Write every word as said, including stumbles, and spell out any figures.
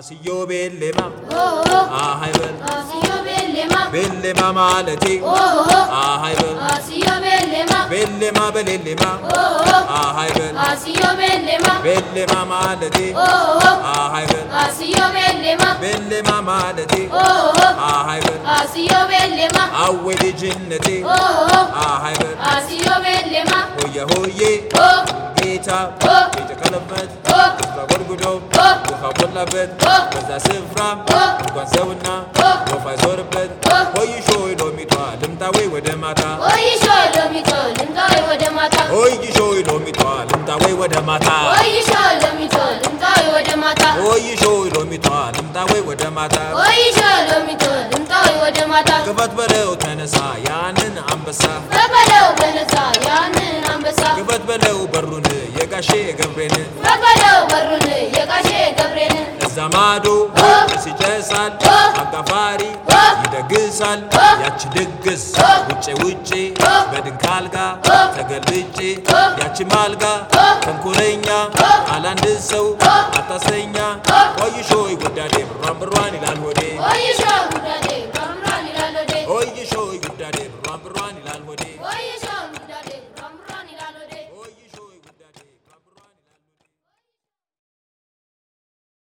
አስዮ ቤሌማ አሃይበል አስዮ ቤሌማ ቤሌማ ማለቴ አሃይበል አስዮ ቤሌማ ቤሌማ በሌሌማ አሃይበል አስዮ ቤሌማ ቤሌማ ማለቴ አሃይበል አስዮ ቤሌማ ቤሌማ ማለቴ አሃይበል አስዮ ቤሌማ አወዲ ጅነቴ አሃይበል አስዮ ቤሌማ ሆየ ሆዬ ጌታ የተቀለበት ተቆርጉዶ ወፋቆላበት በዛ ስፍራ እንኳን ሰውና ወፋ ዞርበት ሆይሾ ሎሚቷ ልምጣዌ ወደ ማታ ሆይሾ ሎሚቷ ልምጣዌ ወደ ማታ ሆይሾ ሎሚቷ ልምጣዌ ወደ ማታ ሆይሾ ሎሚቷ ልምጣዌ ወደ ማታ ሆይሾ ሎሚቷ ልምጣዌ ወደ ማታ ሆይሾ ሎሚቷ ልምጣዌ ወደ ማታ ክፈት በለው ተነሳ ያንን አንበሳ በበለው ተነሳ ያንን አንበሳ ክፈት በለው በሩን የጋሼ ገብሬን በበለው በሩን የጋሼ ገብሬን እዛ ማዶ ሲጨሳል አጋፋሪ ይደግሳል ያቺ ድግስ ውጪ ውጪ በድንካልጋ ተገልጬ ያቺ ማልጋ ተንኮለኛ አላንድ ሰው አታሰኛ ሆይሾ ይጉዳዴ ብራን ብራን ይላል ሆዴ ሆይሾ ጉዳዴ ብራን ብራን ይላል ሆዴ ሆይሾ ይጉዳዴ ብራን ብራን ይላል ሆዴ ሆይሾ ጉዳዴ ብራን